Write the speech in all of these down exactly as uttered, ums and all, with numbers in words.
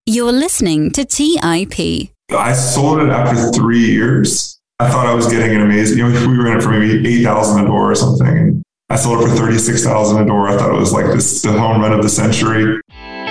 You're listening to T I P. I sold it after three years. I thought I was getting an amazing, you know, we were in it for maybe eight thousand a door or something. And I sold it for thirty-six thousand a door. I thought it was like this, the home run of the century.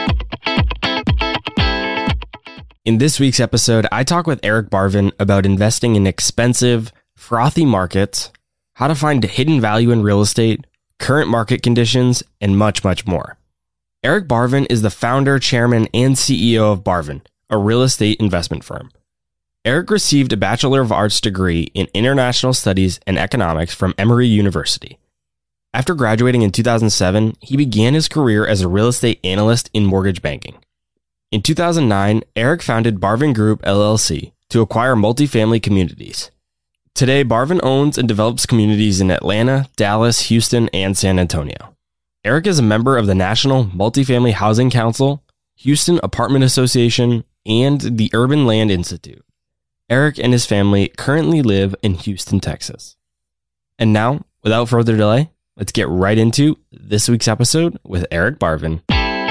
In this week's episode, I talk with Eric Barvin about investing in expensive, frothy markets, how to find hidden value in real estate, current market conditions, and much, much more. Eric Barvin is the founder, chairman, and C E O of Barvin, a real estate investment firm. Eric received a Bachelor of Arts degree in International Studies and Economics from Emory University. After graduating in two thousand seven, he began his career as a real estate analyst in mortgage banking. In two thousand nine, Eric founded Barvin Group L L C to acquire multifamily communities. Today, Barvin owns and develops communities in Atlanta, Dallas, Houston, and San Antonio. Eric is a member of the National Multifamily Housing Council, Houston Apartment Association, and the Urban Land Institute. Eric and his family currently live in Houston, Texas. And now, without further delay, let's get right into this week's episode with Eric Barvin.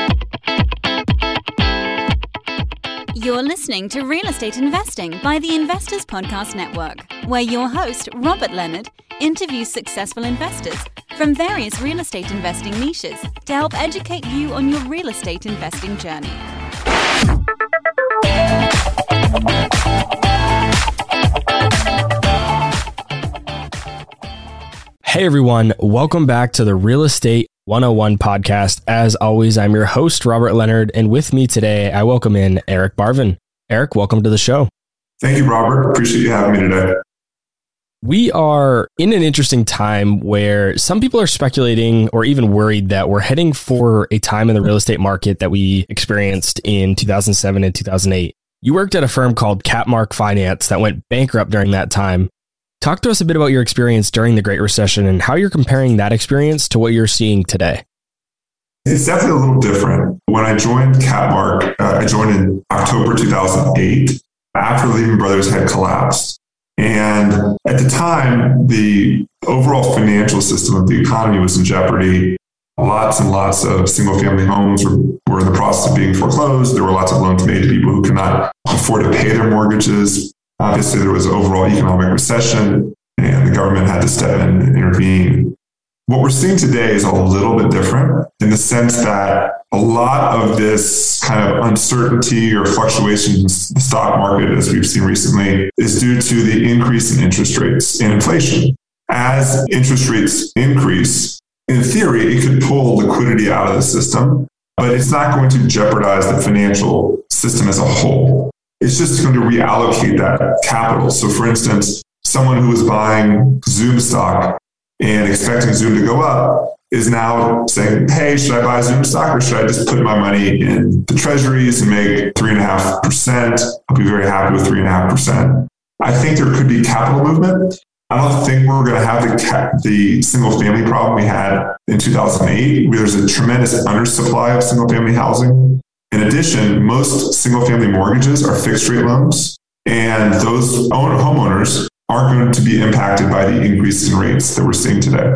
You're listening to Real Estate Investing by the Investors Podcast Network, where your host, Robert Leonard, interviews successful investors from various real estate investing niches to help educate you on your real estate investing journey. Hey everyone, welcome back to the Real Estate one oh one podcast. As always, I'm your host, Robert Leonard, and with me today, I welcome in Eric Barvin. Eric, welcome to the show. Thank you, Robert. Appreciate you having me today. We are in an interesting time where some people are speculating or even worried that we're heading for a time in the real estate market that we experienced in two thousand seven and two thousand eight. You worked at a firm called Capmark Finance that went bankrupt during that time. Talk to us a bit about your experience during the Great Recession and how you're comparing that experience to what you're seeing today. It's definitely a little different. When I joined Capmark, uh, I joined in October two thousand eight after Lehman Brothers had collapsed. And at the time, the overall financial system of the economy was in jeopardy. Lots and lots of single-family homes were, were in the process of being foreclosed. There were lots of loans made to people who could not afford to pay their mortgages. Obviously, there was an overall economic recession, and the government had to step in and intervene. What we're seeing today is a little bit different in the sense that a lot of this kind of uncertainty or fluctuation in the stock market, as we've seen recently, is due to the increase in interest rates and inflation. As interest rates increase, in theory, it could pull liquidity out of the system, but it's not going to jeopardize the financial system as a whole. It's just going to reallocate that capital. So for instance, someone who was buying Zoom stock and expecting Zoom to go up is now saying, hey, should I buy Zoom stock or should I just put my money in the treasuries and make three and a half percent? I'll be very happy with three and a half percent. I think there could be capital movement. I don't think we're going to have the ca- the single family problem we had in two thousand eight, where there's a tremendous undersupply of single family housing. In addition, most single family mortgages are fixed rate loans, and those own homeowners aren't going to be impacted by the increase in rates that we're seeing today.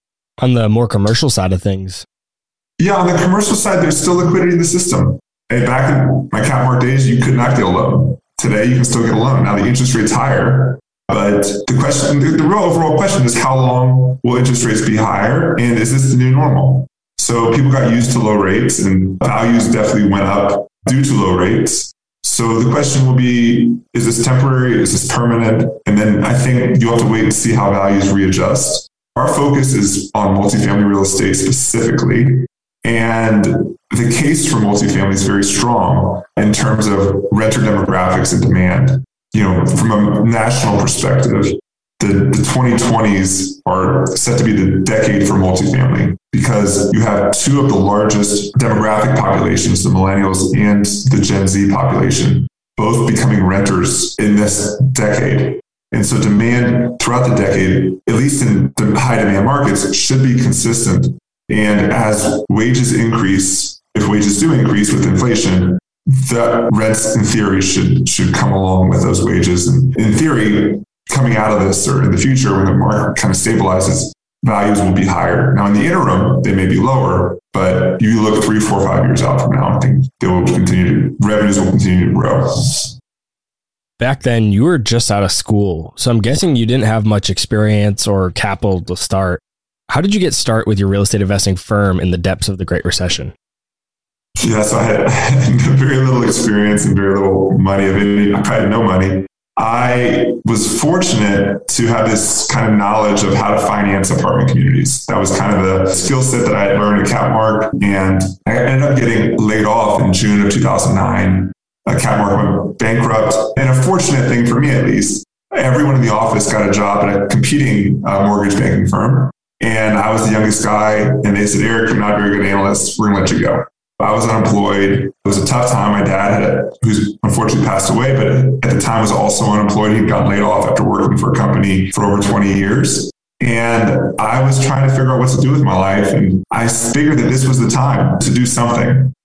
On the more commercial side of things. Yeah, on the commercial side, there's still liquidity in the system. Hey, back in my Capmark days, you could not get a loan. Today, you can still get a loan. Now the interest rate's higher, but the question, the, the real overall question is how long will interest rates be higher, and is this the new normal? So people got used to low rates, and values definitely went up due to low rates. So the question will be, is this temporary? Is this permanent? And then I think you'll have to wait and see how values readjust. Our focus is on multifamily real estate specifically. And the case for multifamily is very strong in terms of renter demographics and demand. You know, from a national perspective, the, the twenty twenties are set to be the decade for multifamily because you have two of the largest demographic populations, the millennials and the Gen Z population, both becoming renters in this decade. And so demand throughout the decade, at least in the high demand markets, should be consistent. And as wages increase, if wages do increase with inflation, the rents in theory should should come along with those wages. And in theory, coming out of this or in the future when the market kind of stabilizes, values will be higher. Now in the interim, they may be lower, But you look three, four, five years out from now, I think they will continue to, revenues will continue to grow. Back then, you were just out of school, so I'm guessing you didn't have much experience or capital to start. How did you get started with your real estate investing firm in the depths of the Great Recession? Yeah, so I had, I had very little experience and very little money of any. I had no money. I was fortunate to have this kind of knowledge of how to finance apartment communities. That was kind of the skill set that I had learned at CapMark, and I ended up getting laid off in June of two thousand nine. Uh, CapMark went bankrupt, and a fortunate thing for me, at least, everyone in the office got a job at a competing uh, mortgage banking firm, and I was the youngest guy, and they said, "Eric, you're not a very good analyst. We're going to let you go." I was unemployed. It was a tough time. My dad, had a, who's unfortunately passed away, but at the time was also unemployed. He'd gotten laid off after working for a company for over twenty years. And I was trying to figure out what to do with my life. And I figured that this was the time to do something.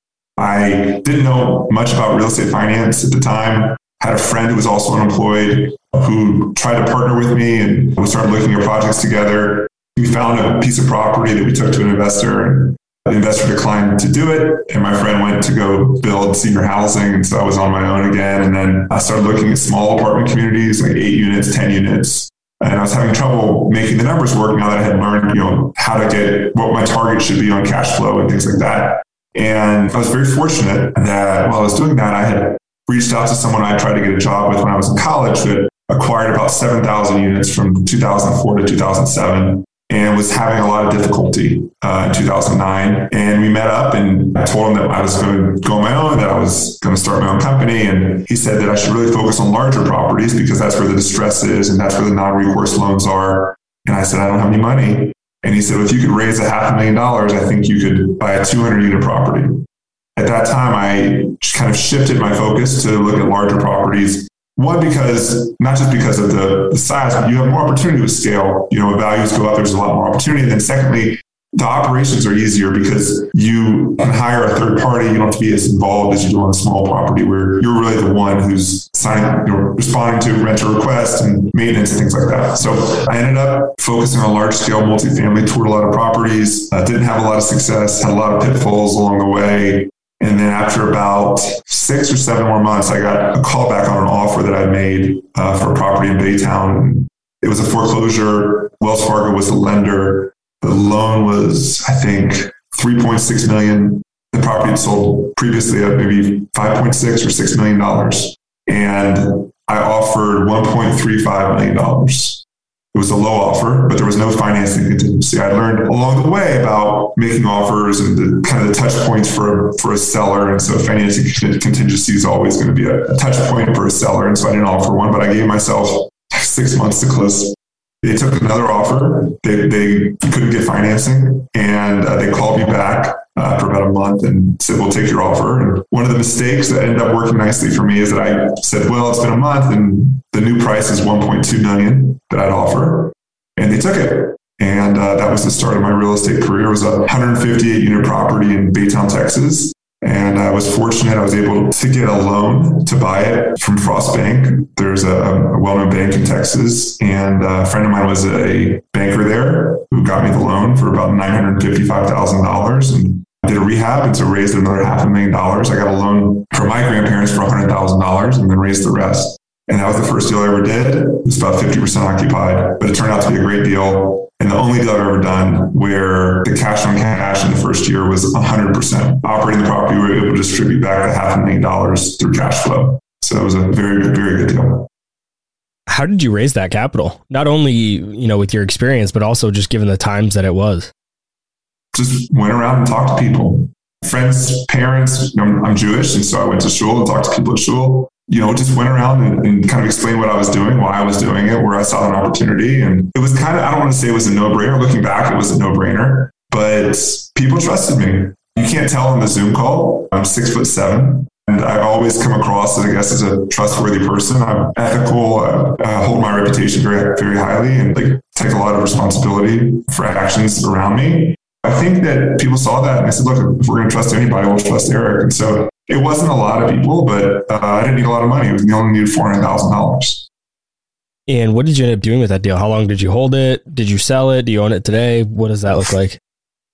I didn't know much about real estate finance at the time. I had a friend who was also unemployed who tried to partner with me, and we started looking at projects together. We found a piece of property that we took to an investor, and the investor declined to do it, and my friend went to go build senior housing, and so I was on my own again. And then I started looking at small apartment communities, like eight units, ten units, and I was having trouble making the numbers work now that I had learned, you know, how to get what my target should be on cash flow and things like that. And I was very fortunate that while I was doing that, I had reached out to someone I tried to get a job with when I was in college that acquired about seven thousand units from two thousand four to two thousand seven. And was having a lot of difficulty uh, in two thousand nine. And we met up, and I told him that I was going to go on my own, that I was going to start my own company. And he said that I should really focus on larger properties because that's where the distress is and that's where the non-recourse loans are. And I said, I don't have any money. And he said, well, if you could raise a half a million dollars, I think you could buy a two hundred unit property. At that time, I just kind of shifted my focus to look at larger properties. One, because not just because of the, the size, but you have more opportunity with scale. You know, values go up, there's a lot more opportunity. And then secondly, the operations are easier because you can hire a third party. You don't have to be as involved as you do on a small property where you're really the one who's signing, you know, responding to renter requests and maintenance and things like that. So I ended up focusing on large scale multifamily, toured a lot of properties, uh, didn't have a lot of success, had a lot of pitfalls along the way. And then after about six or seven more months, I got a call back on an offer that I made uh, for a property in Baytown. It was a foreclosure. Wells Fargo was the lender. The loan was, I think, three point six million dollars. The property had sold previously at maybe five point six or six million dollars. And I offered one point three five million dollars. It was a low offer, but there was no financing contingency. I learned along the way about making offers and the kind of the touch points for, for a seller. And so financing contingency is always going to be a, a touch point for a seller. And so I didn't offer one, but I gave myself six months to close. They took another offer. They, they couldn't get financing, and uh, they called me back uh, for about a month and said, we'll take your offer. And one of the mistakes that ended up working nicely for me is that I said, well, it's been a month and the new price is one point two million dollars that I'd offer. And they took it. And uh, that was the start of my real estate career. It was a one hundred fifty-eight unit property in Baytown, Texas. And I was fortunate. I was able to get a loan to buy it from Frost Bank. There's a, a well-known bank in Texas. And a friend of mine was a banker there who got me the loan for about nine hundred fifty-five thousand dollars. And I did a rehab, and so raised another half a million dollars. I got a loan from my grandparents for one hundred thousand dollars and then raised the rest. And that was the first deal I ever did. It was about fifty percent occupied, but it turned out to be a great deal. And the only deal I've ever done where the cash on cash in the first year was one hundred percent. Operating the property, we were able to distribute back a half a million dollars through cash flow. So it was a very, very good deal. How did you raise that capital? Not only, you know, with your experience, but also just given the times that it was. Just went around and talked to people. Friends, parents, you know, I'm Jewish, and so I went to shul and talked to people at shul. You know, just went around and, and kind of explained what I was doing, why I was doing it, where I saw an opportunity. And it was kind of, I don't want to say it was a no-brainer. Looking back, it was a no-brainer, but people trusted me. You can't tell on the Zoom call. I'm six foot seven. And I've always come across, I guess, as a trustworthy person. I'm ethical, uh, I hold my reputation very, very highly, and like take a lot of responsibility for actions around me. I think that people saw that and I said, look, if we're going to trust anybody, we'll trust Eric. And so it wasn't a lot of people, but uh, I didn't need a lot of money. It was, you only needed four hundred thousand dollars. And what did you end up doing with that deal? How long did you hold it? Did you sell it? Do you own it today? What does that look like?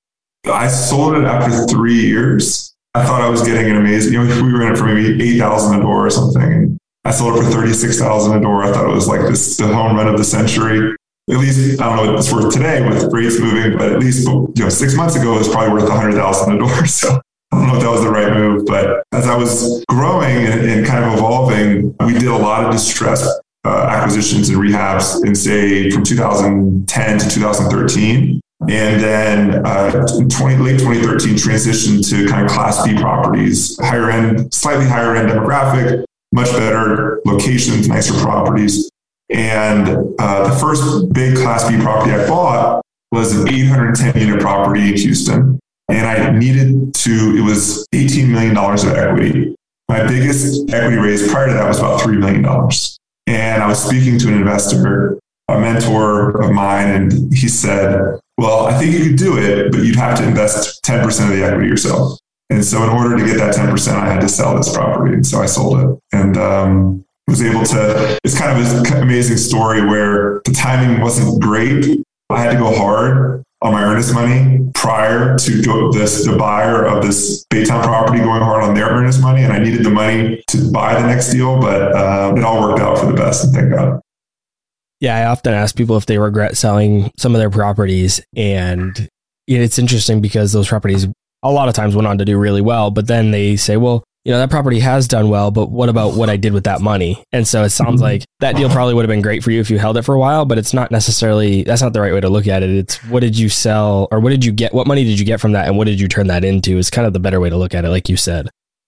I sold it after three years. I thought I was getting an amazing, you know, we were in it for maybe eight thousand a door or something. And I sold it for thirty-six thousand a door. I thought it was like this, the home run of the century. At least, I don't know what it's worth today with rates moving, but at least, you know, six months ago, it was probably worth one hundred thousand a door. So I don't know if that was the right move, but as I was growing and, and kind of evolving, we did a lot of distressed uh, acquisitions and rehabs in, say, from two thousand ten to two thousand thirteen. And then uh, in twenty, late twenty thirteen, transitioned to kind of Class B properties, higher end, slightly higher end demographic, much better locations, nicer properties. And uh, the first big Class B property I bought was an eight hundred ten unit property in Houston. And I needed to, it was eighteen million dollars of equity. My biggest equity raise prior to that was about three million dollars. And I was speaking to an investor, a mentor of mine, and he said, well, I think you could do it, but you'd have to invest ten percent of the equity yourself. And so in order to get that ten percent, I had to sell this property. And so I sold it and um, was able to, it's kind of an amazing story where the timing wasn't great. I had to go hard on my earnest money prior to go this, the buyer of this Baytown property going hard on their earnest money. And I needed the money to buy the next deal, but uh, it all worked out for the best. And thank God. Yeah, I often ask people if they regret selling some of their properties. And it's interesting because those properties a lot of times went on to do really well, but then they say, well, you know, that property has done well, but what about what I did with that money? And so it sounds like that deal probably would have been great for you if you held it for a while, but it's not necessarily, that's not the right way to look at it. It's what did you sell or what did you get? What money did you get from that? And what did you turn that into is kind of the better way to look at it, like you said.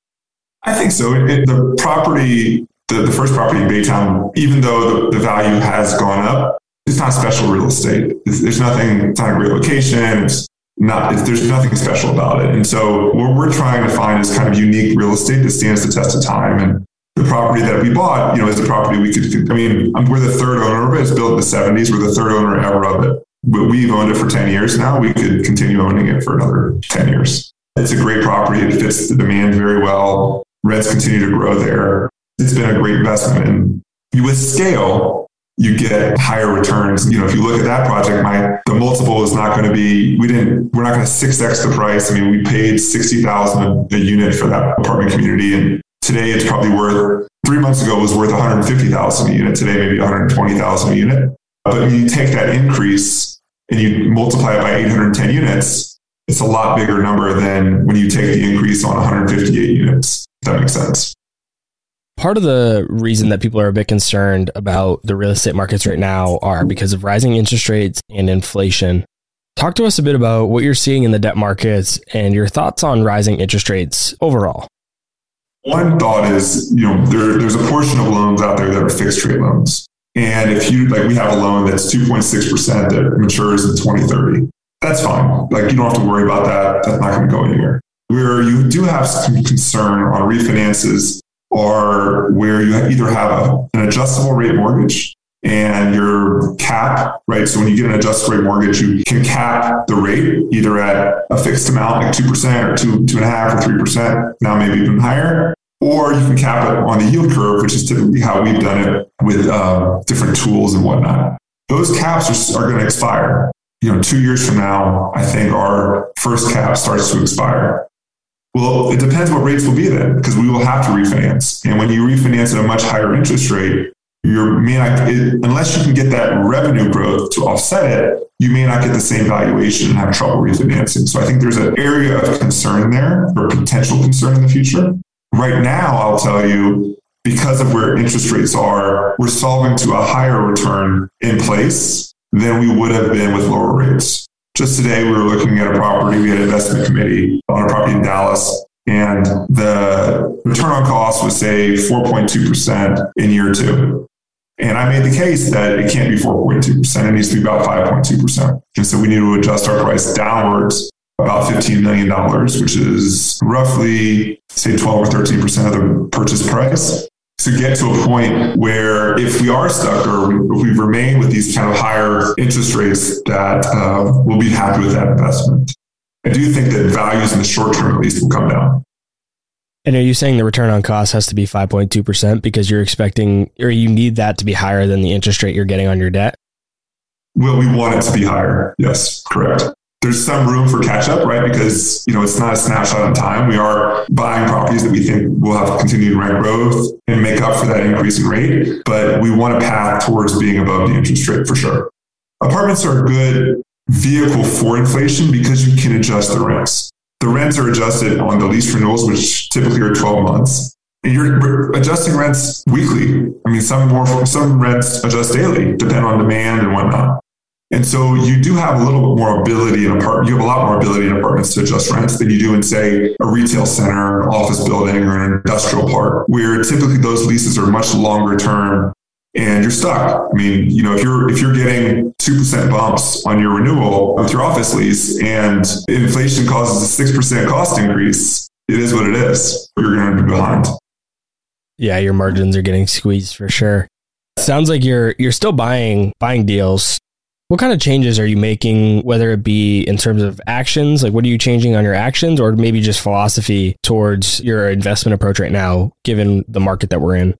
I think so. It, it, the property, the, the first property in Baytown, even though the, the value has gone up, it's not special real estate. It's, there's nothing, it's not a great location. It's not, it's, there's nothing special about it. And so what we're trying to find is kind of unique real estate that stands the test of time. And the property that we bought, you know, is a property we could, I mean, we're the third owner of it. It's built in the seventies. We're the third owner ever of it. But we've owned it for ten years now. We could continue owning it for another ten years. It's a great property. It fits the demand very well. Rents continue to grow there. It's been a great investment. And with scale, you get higher returns. You know, if you look at that project, my the multiple is not going to be, we didn't, we're not going to six X the price. I mean, we paid sixty thousand dollars a unit for that apartment community. And today it's probably worth, three months ago it was worth one hundred fifty thousand dollars a unit. Today, maybe one hundred twenty thousand dollars a unit. But when you take that increase and you multiply it by eight hundred ten units, it's a lot bigger number than when you take the increase on one hundred fifty-eight units. If that makes sense. Part of the reason that people are a bit concerned about the real estate markets right now are because of rising interest rates and inflation. Talk to us a bit about what you're seeing in the debt markets and your thoughts on rising interest rates overall. One thought is, you know, there, there's a portion of loans out there that are fixed rate loans. And if you, like, we have a loan that's two point six percent that matures in twenty thirty, that's fine. Like, you don't have to worry about that. That's not going to go anywhere. Where you do have some concern on refinances or where you either have a, an adjustable rate mortgage and your cap, right? So when you get an adjustable rate mortgage, you can cap the rate either at a fixed amount, like two percent or two, two and a half or three percent, now maybe even higher, or you can cap it on the yield curve, which is typically how we've done it with uh, different tools and whatnot. Those caps are, are going to expire. You know, two years from now, I think our first cap starts to expire. Well, it depends what rates will be then, because we will have to refinance. And when you refinance at a much higher interest rate, you may not, it, unless you can get that revenue growth to offset it, you may not get the same valuation and have trouble refinancing. So I think there's an area of concern there, or potential concern in the future. Right now, I'll tell you, because of where interest rates are, we're solving to a higher return in place than we would have been with lower rates. Just today, we were looking at a property. We had an investment committee on a property in Dallas, and the return on cost was, say, four point two percent in year two. And I made the case that it can't be four point two percent. It needs to be about five point two percent. And so we need to adjust our price downwards about fifteen million dollars, which is roughly, say, twelve or thirteen percent of the purchase price, to get to a point where if we are stuck or if we remain with these kind of higher interest rates, that uh, we'll be happy with that investment. I do think that values in the short term at least will come down. And are you saying the return on cost has to be five point two percent because you're expecting, or you need that to be higher than the interest rate you're getting on your debt? Well, we want it to be higher. Yes, correct. There's some room for catch up, right? Because, you know, it's not a snapshot in time. We are buying properties that we think will have continued rent growth and make up for that increase in rate. But we want a path towards being above the interest rate for sure. Apartments are a good vehicle for inflation because you can adjust the rents. The rents are adjusted on the lease renewals, which typically are twelve months. And you're adjusting rents weekly. I mean, some more, some rents adjust daily, depending on demand and whatnot. And so you do have a little bit more ability in apartments. You have a lot more ability in apartments to adjust rents than you do in, say, a retail center, an office building, or an industrial park, where typically those leases are much longer term and you're stuck. I mean, you know, if you're if you're getting two percent bumps on your renewal with your office lease and inflation causes a six percent cost increase, it is what it is. You're going to be behind. Yeah, your margins are getting squeezed for sure. Sounds like you're you're still buying buying deals. What kind of changes are you making, whether it be in terms of actions? Like, what are you changing on your actions, or maybe just philosophy towards your investment approach right now, given the market that we're in?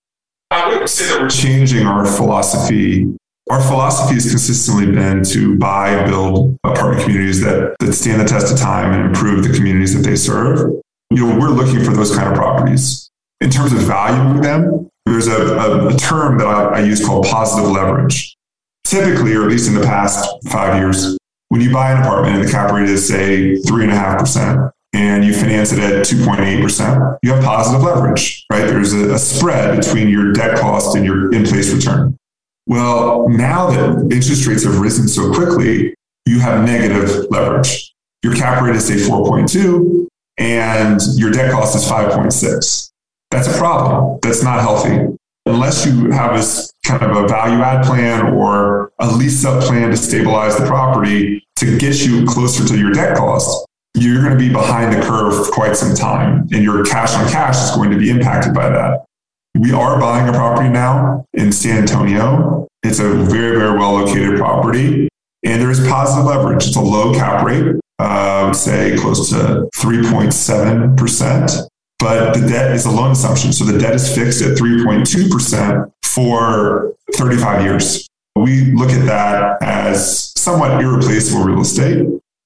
I wouldn't say that we're changing our philosophy. Our philosophy has consistently been to buy and build apartment communities that, that stand the test of time and improve the communities that they serve. You know, we're looking for those kind of properties. In terms of valuing them, there's a, a, a term that I, I use called positive leverage. Typically, or at least in the past five years, when you buy an apartment and the cap rate is, say, three point five percent and you finance it at two point eight percent, you have positive leverage, right? There's a, a spread between your debt cost and your in-place return. Well, now that interest rates have risen so quickly, you have negative leverage. Your cap rate is, say, four point two and your debt cost is five point six. That's a problem. That's not healthy. Unless you have a kind of a value add plan or a lease up plan to stabilize the property to get you closer to your debt cost, you're going to be behind the curve for quite some time. And your cash on cash is going to be impacted by that. We are buying a property now in San Antonio. It's a very, very well located property. And there is positive leverage. It's a low cap rate, uh, I would say close to three point seven percent. But the debt is a loan assumption. So the debt is fixed at three point two percent for thirty-five years. We look at that as somewhat irreplaceable real estate.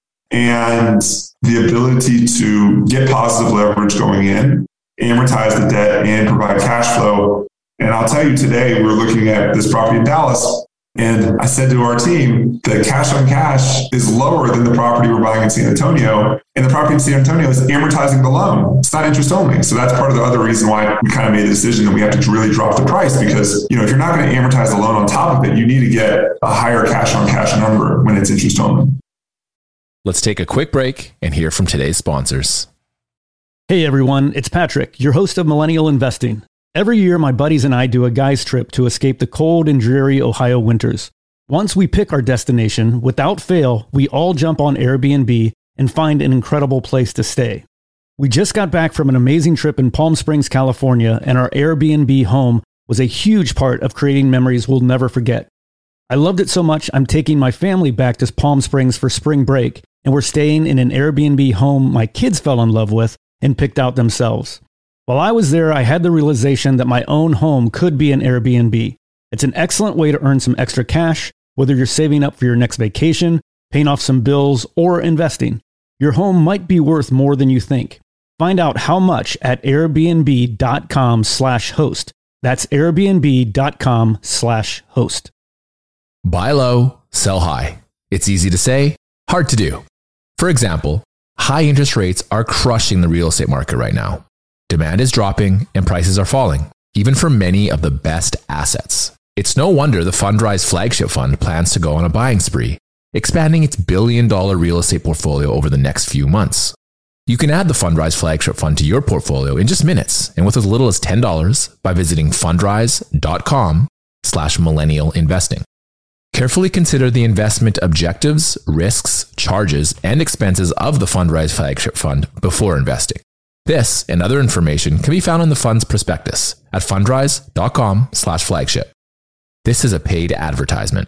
And the ability to get positive leverage going in, amortize the debt, and provide cash flow. And I'll tell you today, we're looking at this property in Dallas. And I said to our team, the cash on cash is lower than the property we're buying in San Antonio. And the property in San Antonio is amortizing the loan. It's not interest only. So that's part of the other reason why we kind of made the decision that we have to really drop the price, because, you know, if you're not going to amortize the loan on top of it, you need to get a higher cash on cash number when it's interest only. Let's take a quick break and hear from today's sponsors. Hey everyone, it's Patrick, your host of Millennial Investing. Every year, my buddies and I do a guy's trip to escape the cold and dreary Ohio winters. Once we pick our destination, without fail, we all jump on Airbnb and find an incredible place to stay. We just got back from an amazing trip in Palm Springs, California, and our Airbnb home was a huge part of creating memories we'll never forget. I loved it so much, I'm taking my family back to Palm Springs for spring break, and we're staying in an Airbnb home my kids fell in love with and picked out themselves. While I was there, I had the realization that my own home could be an Airbnb. It's an excellent way to earn some extra cash, whether you're saving up for your next vacation, paying off some bills, or investing. Your home might be worth more than you think. Find out how much at airbnb.com slash host. That's airbnb.com slash host. Buy low, sell high. It's easy to say, hard to do. For example, high interest rates are crushing the real estate market right now. Demand is dropping and prices are falling, even for many of the best assets. It's no wonder the Fundrise flagship fund plans to go on a buying spree, expanding its billion dollar real estate portfolio over the next few months. You can add the Fundrise flagship fund to your portfolio in just minutes and with as little as ten dollars by visiting fundrise.com slash millennial investing. Carefully consider the investment objectives, risks, charges, and expenses of the Fundrise flagship fund before investing. This and other information can be found in the fund's prospectus at fundrise.com slash flagship. This is a paid advertisement.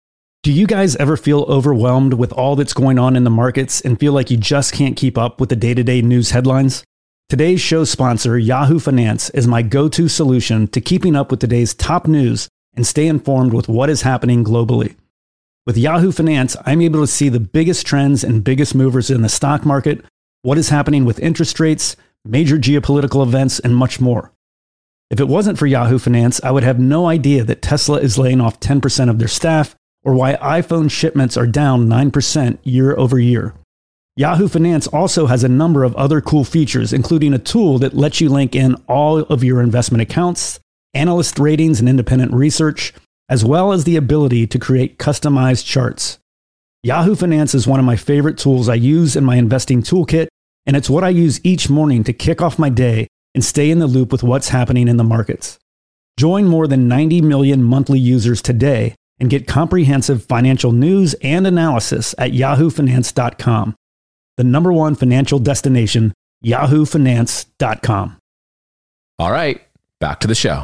Do you guys ever feel overwhelmed with all that's going on in the markets and feel like you just can't keep up with the day-to-day news headlines? Today's show sponsor, Yahoo Finance, is my go-to solution to keeping up with today's top news and stay informed with what is happening globally. With Yahoo Finance, I'm able to see the biggest trends and biggest movers in the stock market, what is happening with interest rates, major geopolitical events, and much more. If it wasn't for Yahoo Finance, I would have no idea that Tesla is laying off ten percent of their staff or why iPhone shipments are down nine percent year over year. Yahoo Finance also has a number of other cool features, including a tool that lets you link in all of your investment accounts, analyst ratings and independent research, as well as the ability to create customized charts. Yahoo Finance is one of my favorite tools I use in my investing toolkit, and it's what I use each morning to kick off my day and stay in the loop with what's happening in the markets. Join more than ninety million monthly users today and get comprehensive financial news and analysis at yahoo finance dot com. The number one financial destination, yahoo finance dot com. All right, back to the show.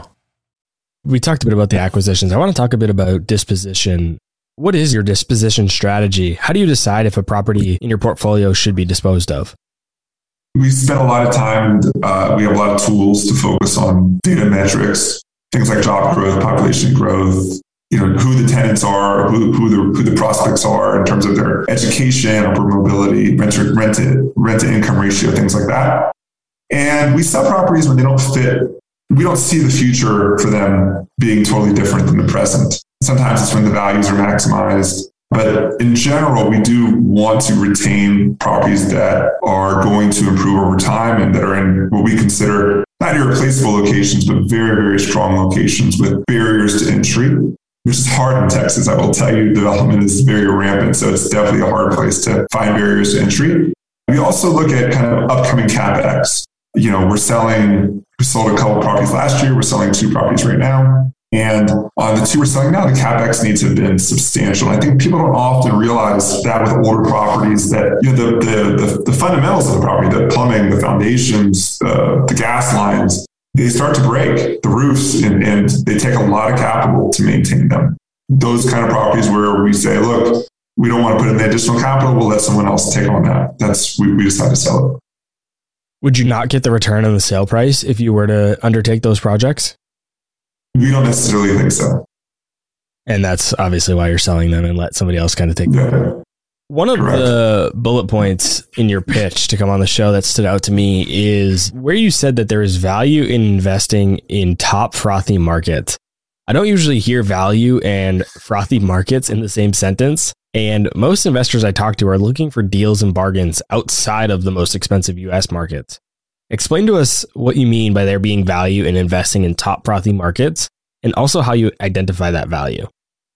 We talked a bit about the acquisitions. I want to talk a bit about disposition. What is your disposition strategy? How do you decide if a property in your portfolio should be disposed of? We spend a lot of time, uh, we have a lot of tools to focus on data metrics, things like job growth, population growth, you know, who the tenants are, who, who, the, who the prospects are in terms of their education, upward mobility, rent to, rent to, rent to income ratio, things like that. And we sell properties when they don't fit. We don't see the future for them being totally different than the present. Sometimes it's when the values are maximized. But in general, we do want to retain properties that are going to improve over time and that are in what we consider not irreplaceable locations, but very, very strong locations with barriers to entry, which is hard in Texas. I will tell you, development is very rampant. So it's definitely a hard place to find barriers to entry. We also look at kind of upcoming CapEx. You know, we're selling, we sold a couple of properties last year. We're selling two properties right now. And on the two we're selling now, the CapEx needs have been substantial. I think people don't often realize that with older properties that, you know, the, the, the, the fundamentals of the property, the plumbing, the foundations, uh, the gas lines, they start to break, the roofs, and, and they take a lot of capital to maintain them. Those kind of properties where we say, look, we don't want to put in the additional capital, we'll let someone else take on that. That's, we, we decide to sell it. Would you not get the return on the sale price if you were to undertake those projects? We don't necessarily think so. And that's obviously why you're selling them and let somebody else kind of take yeah. them. One of Correct. the bullet points in your pitch to come on the show that stood out to me is where you said that there is value in investing in top frothy markets. I don't usually hear value and frothy markets in the same sentence. And most investors I talk to are looking for deals and bargains outside of the most expensive U S markets. Explain to us what you mean by there being value in investing in top frothy markets and also how you identify that value.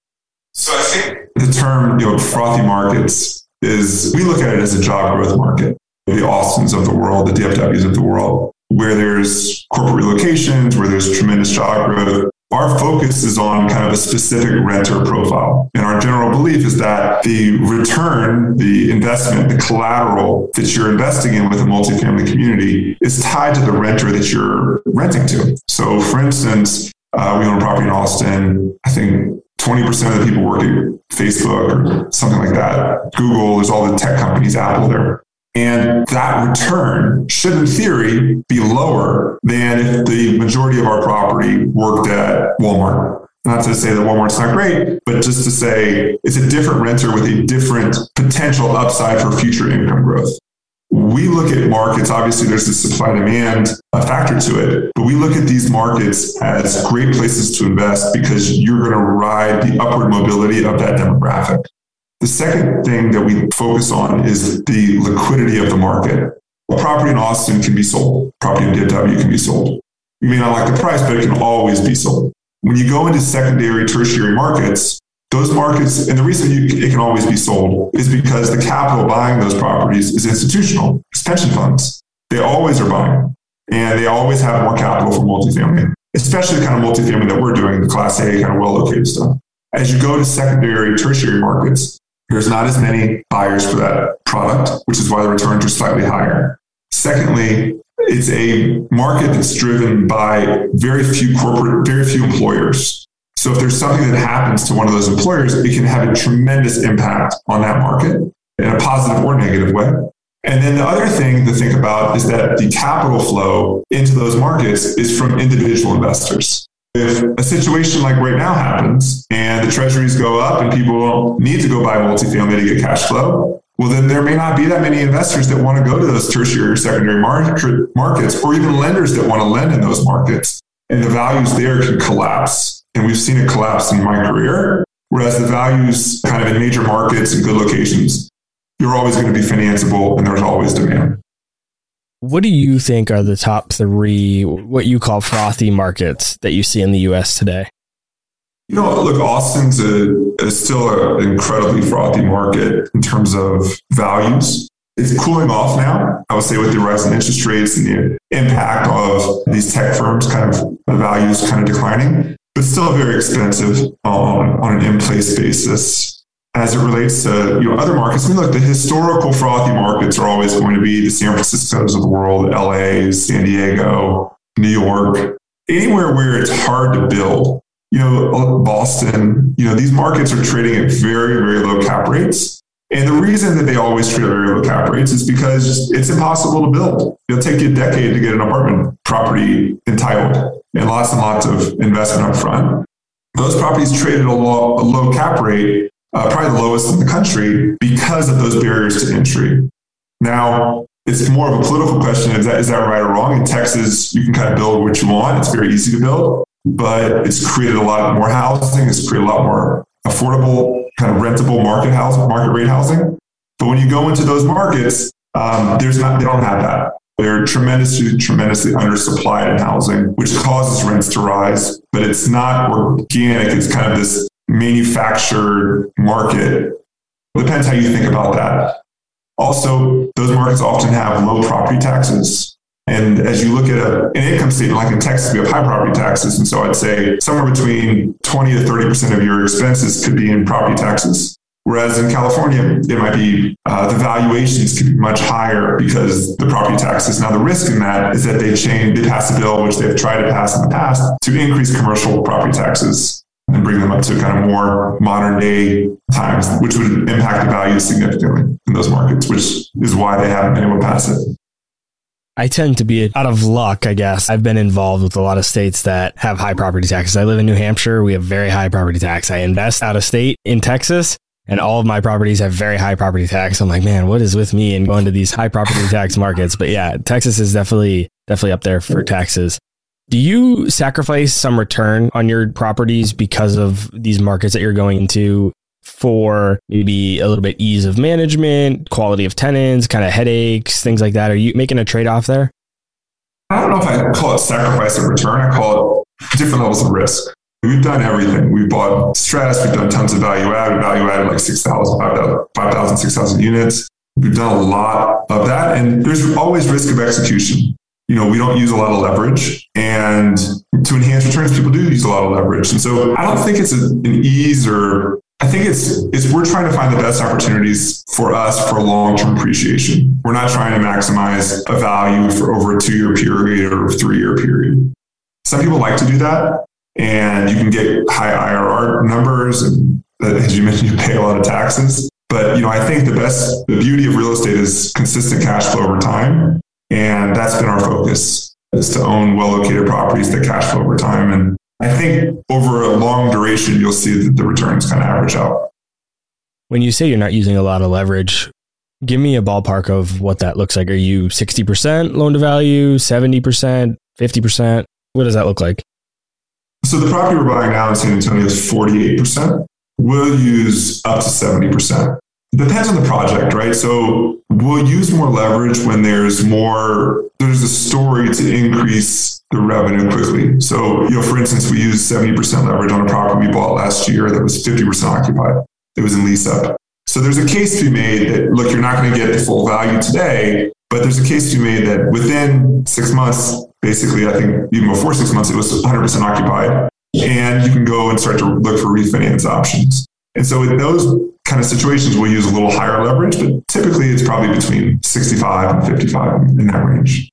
So I think the term, you know, frothy markets is, we look at it as a job growth market. The Austins of the world, the D F Ws of the world, where there's corporate relocations, where there's tremendous job growth. Our focus is on kind of a specific renter profile. And our general belief is that the return, the investment, the collateral that you're investing in with a multifamily community is tied to the renter that you're renting to. So for instance, uh, we own a property in Austin. I think twenty percent of the people work at Facebook or something like that. Google, there's all the tech companies, Apple there. And that return should, in theory, be lower than if the majority of our property worked at Walmart. Not to say that Walmart's not great, but just to say it's a different renter with a different potential upside for future income growth. We look at markets, obviously there's a supply-demand factor to it, but we look at these markets as great places to invest because you're going to ride the upward mobility of that demographic. The second thing that we focus on is the liquidity of the market. A property in Austin can be sold. Property in D F W can be sold. You may not like the price, but it can always be sold. When you go into secondary, tertiary markets, those markets, and the reason you, it can always be sold is because the capital buying those properties is institutional. It's pension funds. They always are buying, and they always have more capital for multifamily, especially the kind of multifamily that we're doing, the Class A kind of well-located stuff. As you go to secondary, tertiary markets, there's not as many buyers for that product, which is why the returns are slightly higher. Secondly, it's a market that's driven by very few corporate, very few employers. So if there's something that happens to one of those employers, it can have a tremendous impact on that market in a positive or negative way. And then the other thing to think about is that the capital flow into those markets is from individual investors. if a situation like right now happens and the treasuries go up and people need to go buy multifamily to get cash flow, well, then there may not be that many investors that want to go to those tertiary or secondary market markets, or even lenders that want to lend in those markets. And the values there can collapse. And we've seen it collapse in my career. Whereas the values kind of in major markets and good locations, you're always going to be financeable and there's always demand. What do you think are the top three, what you call frothy markets that you see in the U S today? You know, look, Austin's a, is still an incredibly frothy market in terms of values. It's cooling off now, I would say, with the rise in interest rates and the impact of these tech firms, kind of the values kind of declining, but still very expensive on, on an in-place basis. As it relates to, you know, other markets, I mean, look, the historical frothy markets are always going to be the San Franciscos of the world, L A, San Diego, New York, anywhere where it's hard to build. You know, Boston, you know, these markets are trading at very, very low cap rates. And the reason that they always trade at very low cap rates is because it's impossible to build. It'll take you a decade to get an apartment property entitled and lots and lots of investment up front. Those properties trade at a low, a low cap rate, uh, probably the lowest in the country, because of those barriers to entry. Now, it's more of a political question. Is that, is that right or wrong? In Texas, you can kind of build what you want. It's very easy to build, but it's created a lot more housing. It's created a lot more affordable, kind of rentable market housing, market rate housing. But when you go into those markets, um, there's not, they don't have that. They're tremendously, tremendously undersupplied in housing, which causes rents to rise. But it's not organic. It's kind of this manufactured market. It depends how you think about that. Also, those markets often have low property taxes. And as you look at a, an income statement, like in Texas, we have high property taxes. And so I'd say somewhere between twenty to thirty percent of your expenses could be in property taxes. Whereas in California, it might be, uh, the valuations could be much higher because the property taxes. Now, the risk in that is that they change, they pass a bill, which they've tried to pass in the past, to increase commercial property taxes and bring them up to kind of more modern day times, which would impact the value significantly in those markets, which is why they haven't been able to pass it. I tend to be out of luck, I guess. I've been involved with a lot of states that have high property taxes. I live in New Hampshire. We have very high property tax. I invest out of state in Texas, and all of my properties have very high property tax. I'm like, man, what is with me and going to these high property tax markets? But yeah, Texas is definitely, definitely up there for taxes. Do you sacrifice some return on your properties because of these markets that you're going into for maybe a little bit ease of management, quality of tenants, kind of headaches, things like that? Are you making a trade-off there? I don't know if I call it sacrifice of return. I call it different levels of risk. We've done everything. We've bought stress. We've done tons of value add. We value added like six thousand, five thousand, six thousand units. We've done a lot of that. And there's always risk of execution. You know, we don't use a lot of leverage, and to enhance returns, people do use a lot of leverage. And so I don't think it's a, an ease, or I think it's, it's, we're trying to find the best opportunities for us for long-term appreciation. We're not trying to maximize a value for over a two-year period or a three-year period. Some people like to do that, and you can get high I R R numbers. And as you mentioned, you pay a lot of taxes. But, you know, I think the best, the beauty of real estate is consistent cash flow over time. And that's been our focus, is to own well-located properties that cash flow over time. And I think over a long duration, you'll see that the returns kind of average out. When you say you're not using a lot of leverage, give me a ballpark of what that looks like. Are you sixty percent loan to value, seventy percent, fifty percent? What does that look like? So the property we're buying now in San Antonio is forty-eight percent. We'll use up to seventy percent. It depends on the project, right? So we'll use more leverage when there's more, there's a story to increase the revenue quickly. So, you know, for instance, we used seventy percent leverage on a property we bought last year that was fifty percent occupied. It was in lease up. So there's a case to be made that, look, you're not going to get the full value today, but there's a case to be made that within six months, basically, I think even before six months, it was one hundred percent occupied. And you can go and start to look for refinance options. And so in those kind of situations, we'll use a little higher leverage, but typically it's probably between sixty-five and fifty-five in that range.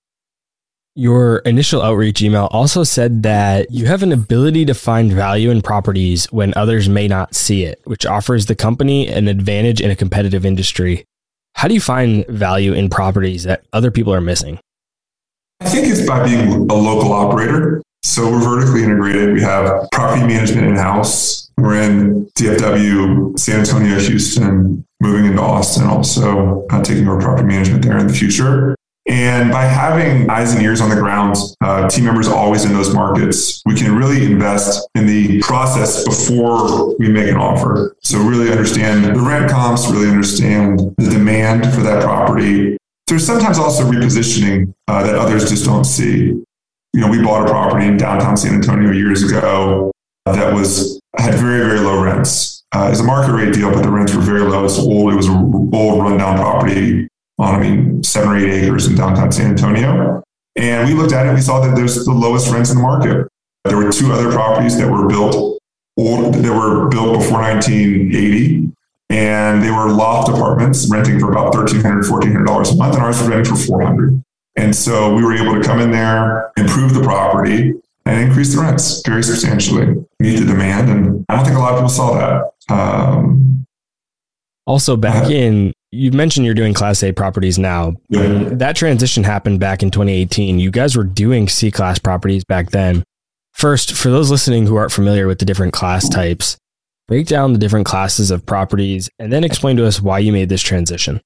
Your initial outreach email also said that you have an ability to find value in properties when others may not see it, which offers the company an advantage in a competitive industry. How do you find value in properties that other people are missing? I think it's by being a local operator. So we're vertically integrated. We have property management in-house. We're in D F W, San Antonio, Houston, moving into Austin, also uh, taking over property management there in the future. And by having eyes and ears on the ground, uh, team members always in those markets, we can really invest in the process before we make an offer. So really understand the rent comps, really understand the demand for that property. There's sometimes also repositioning uh, that others just don't see. You know, we bought a property in downtown San Antonio years ago that was had very, very low rents. Uh, it was a market rate deal, but the rents were very low. It's old. It was an old rundown property on, I mean, seven or eight acres in downtown San Antonio. And we looked at it, we saw that there's the lowest rents in the market. There were two other properties that were built old, that were built before nineteen eighty. And they were loft apartments renting for about thirteen hundred dollars, fourteen hundred dollars a month, and ours was renting for four hundred dollars. And so we were able to come in there, improve the property, and increase the rents very substantially, meet the demand. And I don't think a lot of people saw that. Um, also, back uh, in, you mentioned you're doing Class A properties now. Yeah. That transition happened back in twenty eighteen. You guys were doing C-Class properties back then. First, for those listening who aren't familiar with the different class types, break down the different classes of properties and then explain to us why you made this transition.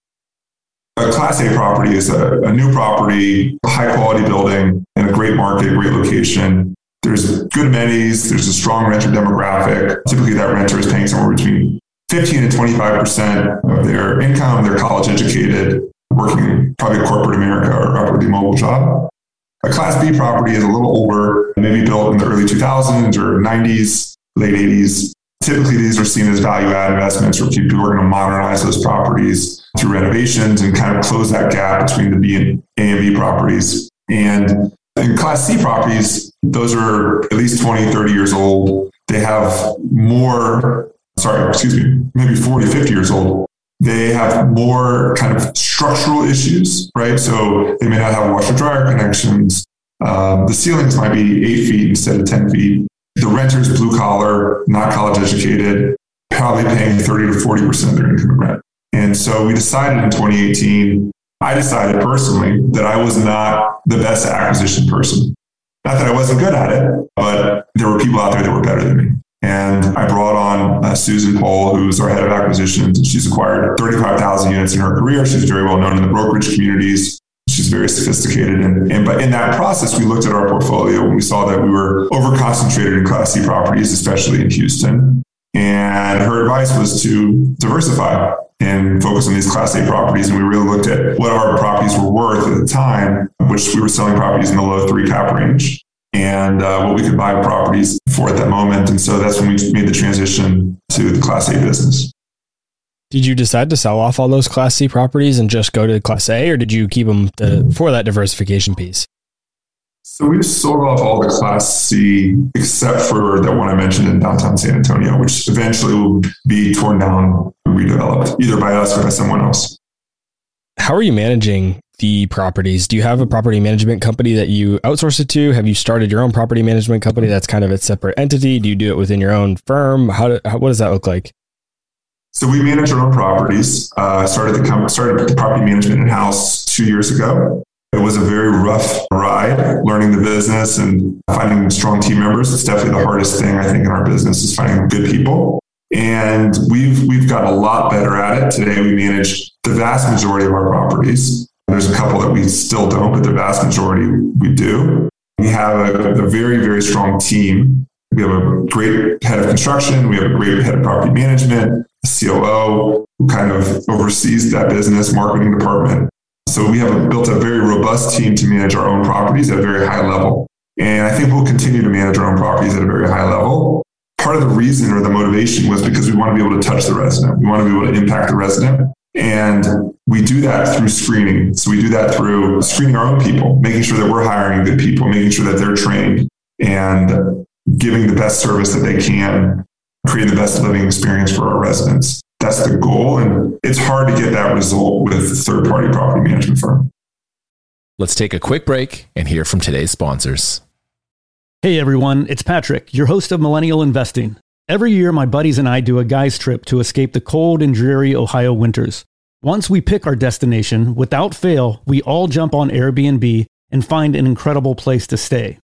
A Class A property is a, a new property, a high quality building in a great market, great location. There's good amenities. There's a strong renter demographic. Typically that renter is paying somewhere between fifteen and twenty-five percent of their income. They're college educated, working probably corporate America or upwardly mobile job. A Class B property is a little older, maybe built in the early two thousands or nineties, late eighties. Typically, these are seen as value-add investments where people are going to modernize those properties through renovations and kind of close that gap between the B and A and B properties. And in Class C properties, those are at least twenty, thirty years old. They have more, sorry, excuse me, maybe forty, fifty years old. They have more kind of structural issues, right? So they may not have washer dryer connections. Um, the ceilings might be eight feet instead of ten feet. The renter's blue collar, not college educated, probably paying thirty to forty percent of their income in rent. And so we decided in twenty eighteen, I decided personally that I was not the best acquisition person. Not that I wasn't good at it, but there were people out there that were better than me. And I brought on uh, Susan Pohl, who's our head of acquisitions, and she's acquired thirty-five thousand units in her career. She's very well known in the brokerage communities. She's very sophisticated. And, and but in that process, we looked at our portfolio and we saw that we were over-concentrated in Class C properties, especially in Houston. And her advice was to diversify and focus on these Class A properties. And we really looked at what our properties were worth at the time, which we were selling properties in the low three cap range, and uh, what we could buy properties for at that moment. And so that's when we made the transition to the Class A business. Did you decide to sell off all those Class C properties and just go to Class A, or did you keep them to, for that diversification piece? So we sold off all the Class C, except for that one I mentioned in downtown San Antonio, which eventually will be torn down and redeveloped, either by us or by someone else. How are you managing the properties? Do you have a property management company that you outsource it to? Have you started your own property management company that's kind of a separate entity? Do you do it within your own firm? How, do, how what does that look like? So we manage our own properties. Uh, started the com- started the property management in-house two years ago. It was a very rough ride, learning the business and finding strong team members. It's definitely the hardest thing, I think, in our business is finding good people. And we've we've got a lot better at it. Today, we manage the vast majority of our properties. There's a couple that we still don't, but the vast majority we do. We have a, a very, very strong team. We have a great head of construction. We have a great head of property management, a C O O who kind of oversees that business, marketing department. So we have a, built a very robust team to manage our own properties at a very high level. And I think we'll continue to manage our own properties at a very high level. Part of the reason or the motivation was because we want to be able to touch the resident. We want to be able to impact the resident. And we do that through screening. So we do that through screening our own people, making sure that we're hiring good people, making sure that they're trained and giving the best service that they can, creating the best living experience for our residents. That's the goal. And it's hard to get that result with a third-party property management firm. Let's take a quick break and hear from today's sponsors. Hey everyone, it's Patrick, your host of Millennial Investing. Every year, my buddies and I do a guy's trip to escape the cold and dreary Ohio winters. Once we pick our destination, without fail, we all jump on Airbnb and find an incredible place to stay.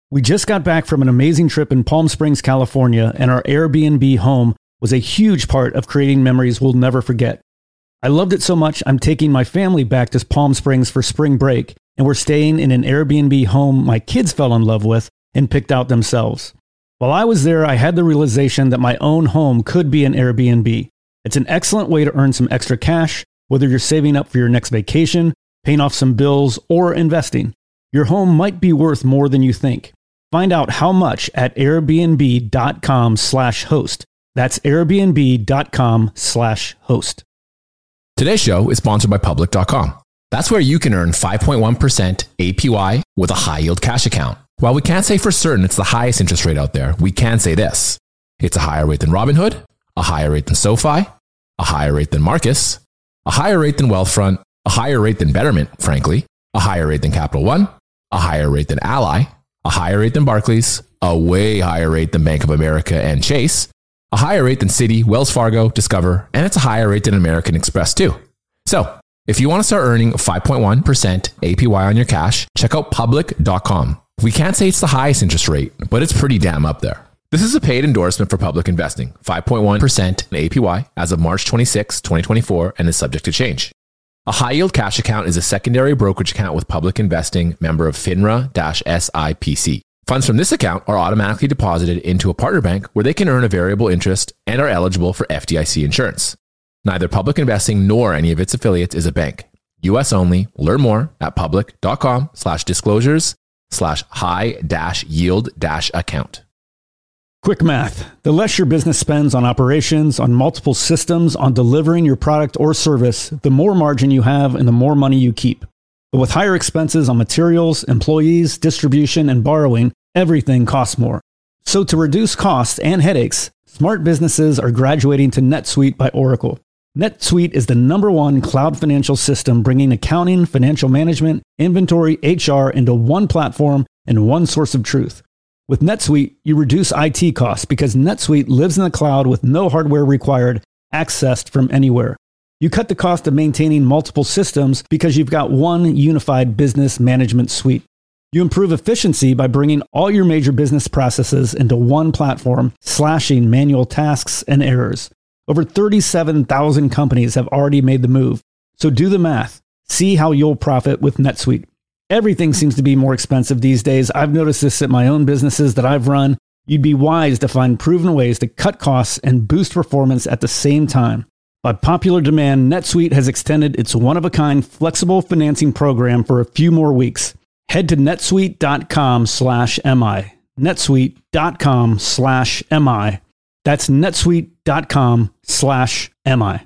We just got back from an amazing trip in Palm Springs, California, and our Airbnb home was a huge part of creating memories we'll never forget. I loved it so much, I'm taking my family back to Palm Springs for spring break, and we're staying in an Airbnb home my kids fell in love with and picked out themselves. While I was there, I had the realization that my own home could be an Airbnb. It's an excellent way to earn some extra cash, whether you're saving up for your next vacation, paying off some bills, or investing. Your home might be worth more than you think. Find out how much at airbnb.com slash host. That's airbnb.com slash host. Today's show is sponsored by public dot com. That's where you can earn five point one percent A P Y with a high yield cash account. While we can't say for certain it's the highest interest rate out there, we can say this. It's a higher rate than Robinhood, a higher rate than SoFi, a higher rate than Marcus, a higher rate than Wealthfront, a higher rate than Betterment, frankly, a higher rate than Capital One, a higher rate than Ally, a higher rate than Barclays, a way higher rate than Bank of America and Chase, a higher rate than Citi, Wells Fargo, Discover, and it's a higher rate than American Express too. So, if you want to start earning five point one percent A P Y on your cash, check out public dot com. We can't say it's the highest interest rate, but it's pretty damn up there. This is a paid endorsement for Public Investing, five point one percent A P Y as of March twenty-sixth, twenty twenty-four, and is subject to change. A high-yield cash account is a secondary brokerage account with Public Investing, member of FINRA-S I P C. Funds from this account are automatically deposited into a partner bank where they can earn a variable interest and are eligible for F D I C insurance. Neither Public Investing nor any of its affiliates is a bank. U S only. Learn more at public.com slash disclosures slash high dash yield dash account. Quick math. The less your business spends on operations, on multiple systems, on delivering your product or service, the more margin you have and the more money you keep. But with higher expenses on materials, employees, distribution, and borrowing, everything costs more. So to reduce costs and headaches, smart businesses are graduating to NetSuite by Oracle. NetSuite is the number one cloud financial system bringing accounting, financial management, inventory, H R into one platform and one source of truth. With NetSuite, you reduce I T costs because NetSuite lives in the cloud with no hardware required, accessed from anywhere. You cut the cost of maintaining multiple systems because you've got one unified business management suite. You improve efficiency by bringing all your major business processes into one platform, slashing manual tasks and errors. Over thirty-seven thousand companies have already made the move. So do the math. See how you'll profit with NetSuite. Everything seems to be more expensive these days. I've noticed this at my own businesses that I've run. You'd be wise to find proven ways to cut costs and boost performance at the same time. By popular demand, NetSuite has extended its one-of-a-kind flexible financing program for a few more weeks. Head to netsuite.com slash MI. netsuite.com slash MI. That's netsuite.com slash MI.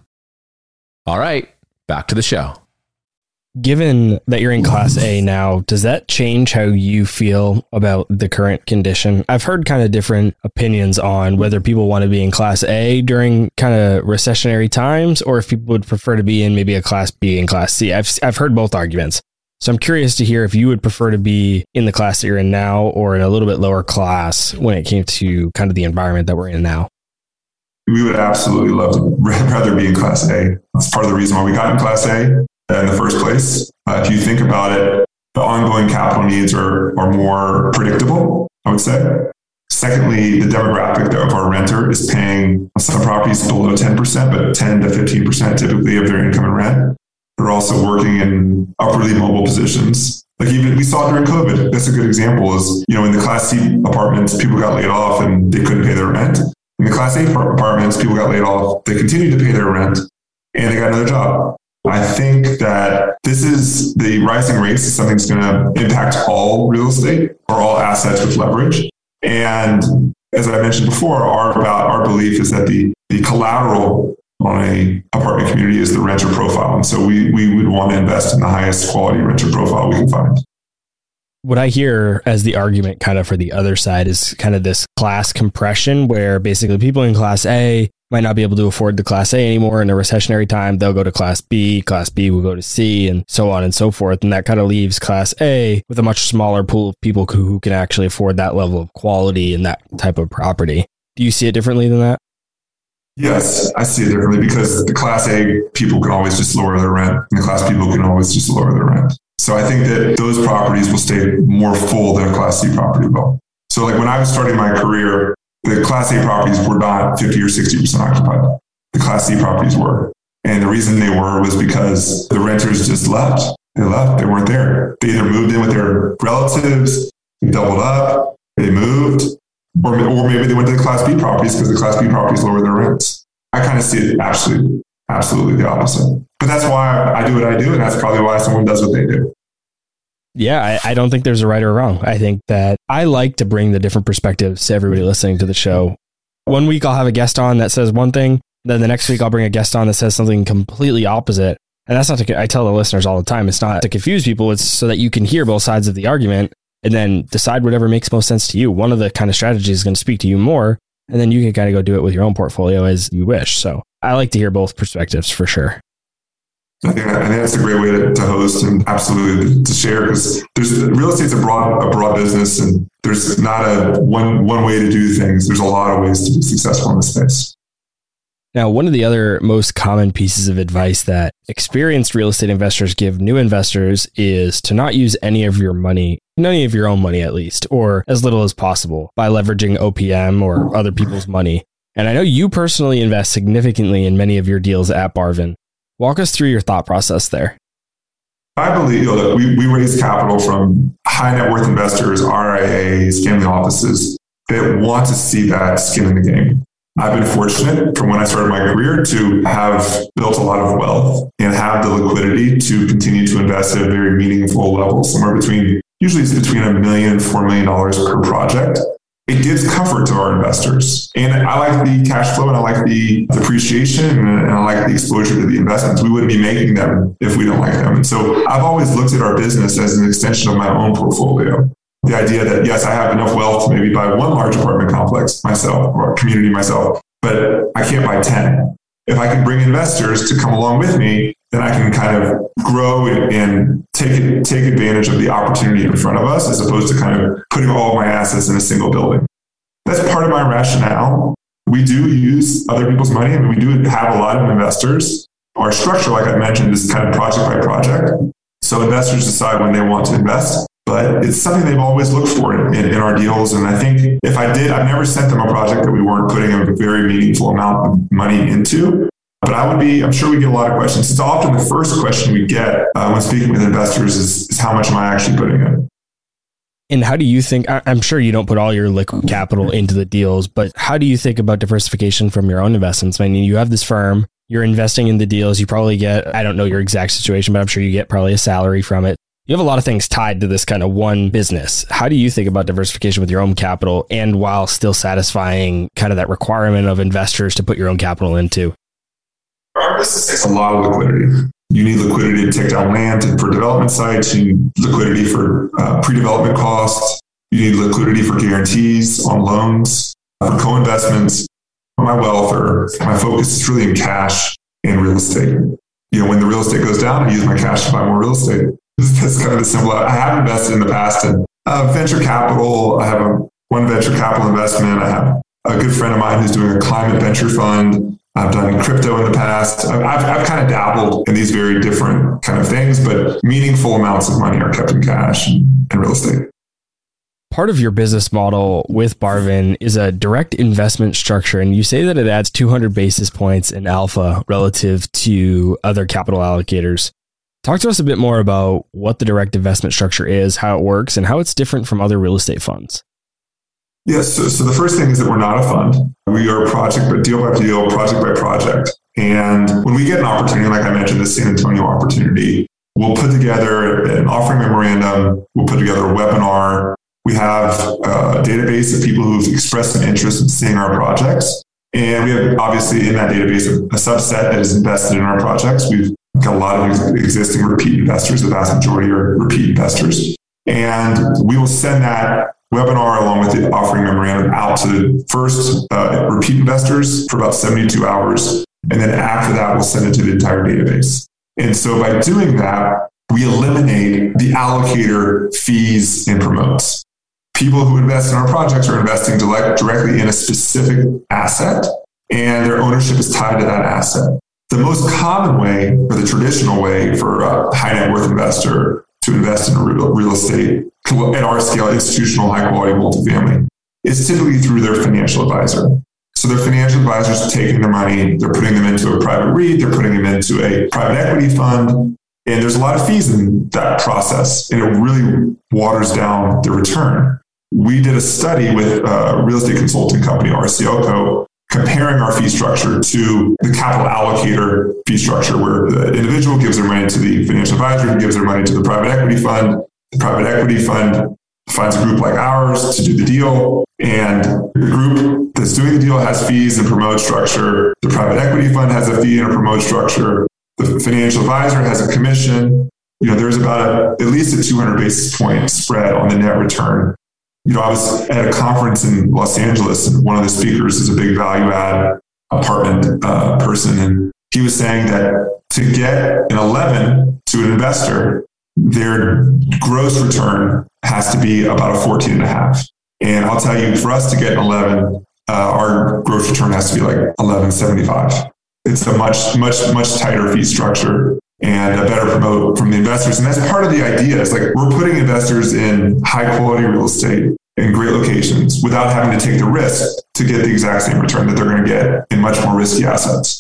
All right, back to the show. Given that you're in Class A now, does that change how you feel about the current condition? I've heard kind of different opinions on whether people want to be in Class A during kind of recessionary times, or if people would prefer to be in maybe a Class B and Class C. I've I've heard both arguments. So I'm curious to hear if you would prefer to be in the class that you're in now or in a little bit lower class when it came to kind of the environment that we're in now. We would absolutely love to rather be in Class A. That's part of the reason why we got in Class A in the first place. Uh, if you think about it, the ongoing capital needs are, are more predictable, I would say. Secondly, the demographic of our renter is paying some properties below ten percent, but ten to fifteen percent typically of their income and rent. They're also working in upwardly mobile positions. Like even we saw during COVID, that's a good example is, you know, in the Class C apartments, people got laid off and they couldn't pay their rent. In the Class A apartments, people got laid off, they continued to pay their rent and they got another job. I think that this is the rising rates is something that's going to impact all real estate or all assets with leverage. And as I mentioned before, our about our belief is that the, the collateral on a apartment community is the renter profile. And so we, we would want to invest in the highest quality renter profile we can find. What I hear as the argument kind of for the other side is kind of this class compression where basically people in Class A might not be able to afford the Class A anymore in a recessionary time. They'll go to Class B, Class B will go to C, and so on and so forth. And that kind of leaves Class A with a much smaller pool of people who, who can actually afford that level of quality and that type of property. Do you see it differently than that? Yes, I see it differently because the Class A people can always just lower their rent and the Class B people can always just lower their rent. So I think that those properties will stay more full than a Class C property will. So like when I was starting my career, the Class A properties were not fifty or sixty percent occupied. The Class C properties were. And the reason they were was because the renters just left. They left. They weren't there. They either moved in with their relatives, they doubled up, they moved, or, or maybe they went to the Class B properties because the Class B properties lower their rents. I kind of see it absolutely, absolutely the opposite. But that's why I do what I do, and that's probably why someone does what they do. Yeah, I, I don't think there's a right or wrong. I think that I like to bring the different perspectives to everybody listening to the show. One week I'll have a guest on that says one thing, then the next week I'll bring a guest on that says something completely opposite. And that's not to, I tell the listeners all the time, it's not to confuse people. It's so that you can hear both sides of the argument and then decide whatever makes most sense to you. One of the kind of strategies is going to speak to you more, and then you can kind of go do it with your own portfolio as you wish. So I like to hear both perspectives for sure. I think, I think that's a great way to, to host and absolutely to share, because there's real estate's a broad a broad business, and there's not a one one way to do things. There's a lot of ways to be successful in this space. Now, one of the other most common pieces of advice that experienced real estate investors give new investors is to not use any of your money, any of your own money at least, or as little as possible by leveraging O P M or other people's money. And I know you personally invest significantly in many of your deals at Barvin. Walk us through your thought process there. I believe, you know, that we, we raise capital from high net worth investors, R I As, family offices that want to see that skin in the game. I've been fortunate from when I started my career to have built a lot of wealth and have the liquidity to continue to invest at a very meaningful level, somewhere between, usually it's between a million and four million dollars per project. It gives comfort to our investors. And I like the cash flow, and I like the depreciation, and I like the exposure to the investments. We wouldn't be making them if we don't like them. And so I've always looked at our business as an extension of my own portfolio. The idea that, yes, I have enough wealth to maybe buy one large apartment complex myself or community myself, but I can't buy ten. If I can bring investors to come along with me, then I can kind of grow and take take advantage of the opportunity in front of us, as opposed to kind of putting all of my assets in a single building. That's part of my rationale. We do use other people's money, and we do have a lot of investors. Our structure, like I mentioned, is kind of project by project. So investors decide when they want to invest, but it's something they've always looked for in, in, in our deals. And I think if I did, I've never sent them a project that we weren't putting a very meaningful amount of money into. But I would be, I'm sure we get a lot of questions. It's often the first question we get uh, when speaking with investors is, is how much am I actually putting in? And how do you think, I'm sure you don't put all your liquid capital into the deals, but how do you think about diversification from your own investments? I mean, you have this firm, you're investing in the deals, you probably get, I don't know your exact situation, but I'm sure you get probably a salary from it. You have a lot of things tied to this kind of one business. How do you think about diversification with your own capital, and while still satisfying kind of that requirement of investors to put your own capital into? Our business takes a lot of liquidity. You need liquidity to take down land for development sites. You need liquidity for uh, pre-development costs. You need liquidity for guarantees on loans, for co-investments. My wealth or my focus is really in cash and real estate. You know, when the real estate goes down, I use my cash to buy more real estate. That's kind of the simple. I have invested in the past in uh, venture capital. I have a, one venture capital investment. I have a good friend of mine who's doing a climate venture fund. I've done crypto in the past. I've, I've kind of dabbled in these very different kind of things, but meaningful amounts of money are kept in cash and, and real estate. Part of your business model with Barvin is a direct investment structure, and you say that it adds two hundred basis points in alpha relative to other capital allocators. Talk to us a bit more about what the direct investment structure is, how it works, and how it's different from other real estate funds. Yes. So, so the first thing is that we're not a fund. We are project by deal by deal, project by project. And when we get an opportunity, like I mentioned, the San Antonio opportunity, we'll put together an offering memorandum. We'll put together a webinar. We have a database of people who've expressed an interest in seeing our projects. And we have, obviously, in that database, a subset that is invested in our projects. We've got a lot of existing repeat investors. The vast majority are repeat investors. And we will send that webinar along with the offering memorandum out to the first uh, repeat investors for about seventy-two hours. And then after that, we'll send it to the entire database. And so by doing that, we eliminate the allocator fees and promotes. People who invest in our projects are investing direct, directly in a specific asset, and their ownership is tied to that asset. The most common way, or the traditional way for a high net worth investor to invest in real, real estate at our scale, institutional, high quality multifamily, is typically through their financial advisor. So their financial advisors are taking their money, they're putting them into a private REIT, they're putting them into a private equity fund, and there's a lot of fees in that process, and it really waters down the return. We did a study with a real estate consulting company, R C L Co, comparing our fee structure to the capital allocator fee structure, where the individual gives their money to the financial advisor, who gives their money to the private equity fund. The private equity fund finds a group like ours to do the deal, and the group that's doing the deal has fees and promote structure. The private equity fund has a fee and a promote structure. The financial advisor has a commission. You know, there's about a, at least a two hundred basis point spread on the net return. You know, I was at a conference in Los Angeles, and one of the speakers is a big value add apartment uh, person. And he was saying that to get an eleven to an investor, their gross return has to be about a fourteen and a half. And I'll tell you, for us to get an eleven, uh, our gross return has to be like eleven seventy-five. It's a much, much, much tighter fee structure and a better promote from the investors. And that's part of the idea. It's like we're putting investors in high quality real estate in great locations without having to take the risk to get the exact same return that they're going to get in much more risky assets.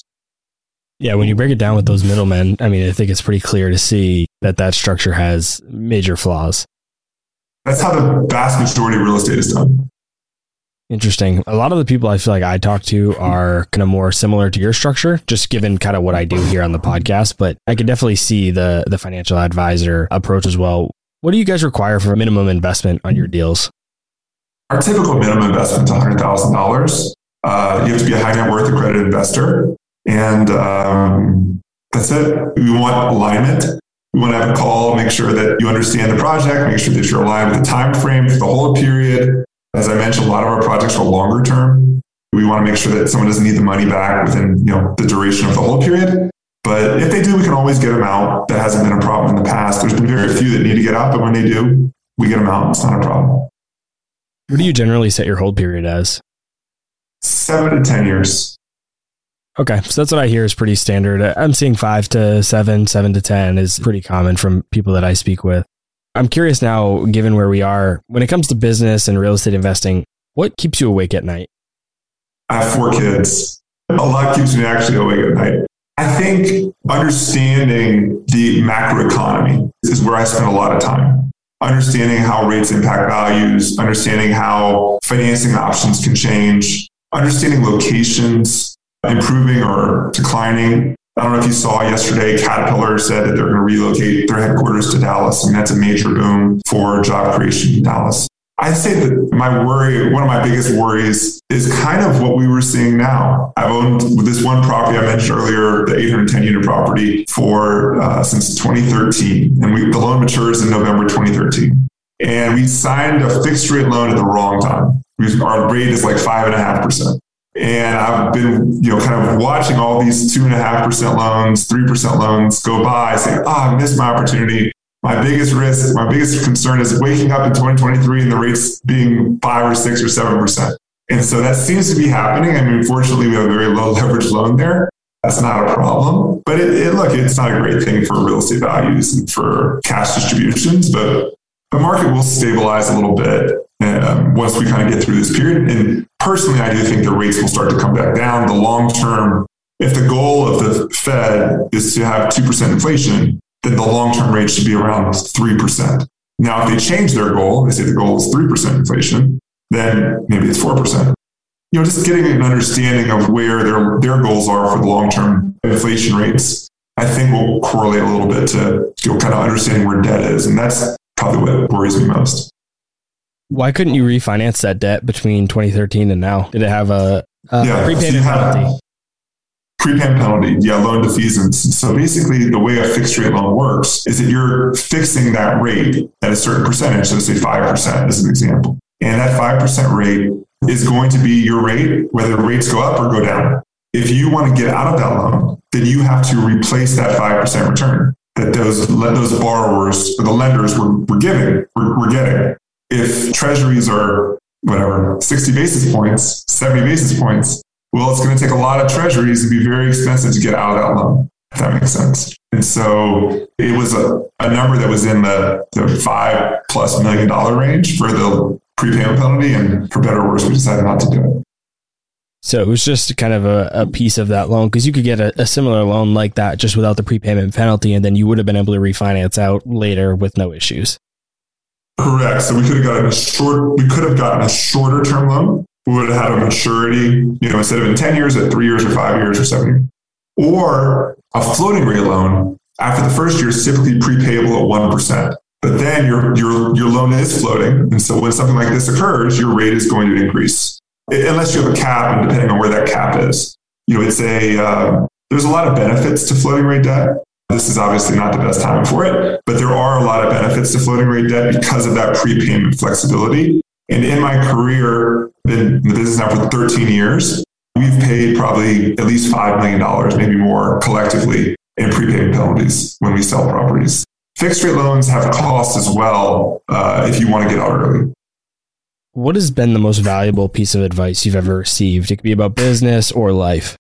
Yeah, when you break it down with those middlemen, I mean, I think it's pretty clear to see that that structure has major flaws. That's how the vast majority of real estate is done. Interesting. A lot of the people I feel like I talk to are kind of more similar to your structure, just given kind of what I do here on the podcast. But I could definitely see the the financial advisor approach as well. What do you guys require for minimum investment on your deals? Our typical minimum investment is one hundred thousand dollars. Uh, you have to be a high net worth accredited investor. And um, that's it. We want alignment. We want to have a call, make sure that you understand the project, make sure that you're aligned with the time frame for the whole period. As I mentioned, a lot of our projects are longer term. We want to make sure that someone doesn't need the money back within, you know, the duration of the whole period. But if they do, we can always get them out. That hasn't been a problem in the past. There's been very few that need to get out, but when they do, we get them out. It's not a problem. What do you generally set your hold period as? Seven to ten years. Okay, so that's what I hear is pretty standard. I'm seeing five to seven, seven to ten is pretty common from people that I speak with. I'm curious now, given where we are, when it comes to business and real estate investing, what keeps you awake at night? I have four kids. A lot keeps me actually awake at night. I think understanding the macroeconomy is where I spend a lot of time. Understanding how rates impact values, understanding how financing options can change, understanding locations, improving or declining. I don't know if you saw yesterday, Caterpillar said that they're going to relocate their headquarters to Dallas, and that's a major boom for job creation in Dallas. I'd say that my worry, one of my biggest worries is kind of what we were seeing now. I've owned this one property I mentioned earlier, the eight hundred ten unit property, for uh, since twenty thirteen, and we, the loan matures in November twenty thirteen. And we signed a fixed rate loan at the wrong time. We, our rate is like five and a half percent. And I've been, you know, kind of watching all these two and a half percent loans, three percent loans go by, saying, "Ah, oh, I missed my opportunity." My biggest risk, my biggest concern is waking up in twenty twenty-three and the rates being five or six or seven percent. And so that seems to be happening. I mean, fortunately, we have a very low leverage loan there. That's not a problem. But it, it, look, it's not a great thing for real estate values and for cash distributions. But the market will stabilize a little bit um, once we kind of get through this period. And personally, I do think the rates will start to come back down. The long term, if the goal of the Fed is to have two percent inflation, then the long-term rate should be around three percent. Now, if they change their goal, they say the goal is three percent inflation, then maybe it's four percent. You know, just getting an understanding of where their, their goals are for the long-term inflation rates, I think will correlate a little bit to, you know, kind of understanding where debt is. And that's probably what worries me most. Why couldn't you refinance that debt between twenty thirteen and now? Did it have a, a yeah, prepayment so penalty? Prepayment penalty, yeah, loan defeasance. So basically the way a fixed rate loan works is that you're fixing that rate at a certain percentage. So say five percent as an example. And that five percent rate is going to be your rate, whether rates go up or go down. If you want to get out of that loan, then you have to replace that five percent return that those, those borrowers or the lenders were, were giving, were, were getting. If treasuries are whatever, sixty basis points, seventy basis points, well, it's going to take a lot of treasuries and be very expensive to get out of that loan. if that makes sense. And so it was a, a number that was in the, the five plus million dollar range for the prepayment penalty. And for better or worse, we decided not to do it. So it was just kind of a, a piece of that loan, because you could get a, a similar loan like that just without the prepayment penalty, and then you would have been able to refinance out later with no issues. Correct. So we could have gotten a short, we could have gotten a shorter term loan. We would have had a maturity, you know, instead of in ten years, at three years or five years or seven years. Or a floating rate loan, after the first year, is typically prepayable at one percent. But then your, your, your loan is floating. And so when something like this occurs, your rate is going to increase. Unless you have a cap, and depending on where that cap is. You know, it's a, uh, there's a lot of benefits to floating rate debt. This is obviously not the best time for it, but there are a lot of benefits to floating rate debt because of that prepayment flexibility. And in my career, been in the business now for thirteen years, we've paid probably at least five million dollars, maybe more collectively in prepayment penalties when we sell properties. Fixed rate loans have costs as well uh, if you want to get out early. What has been the most valuable piece of advice you've ever received? It could be about business or life.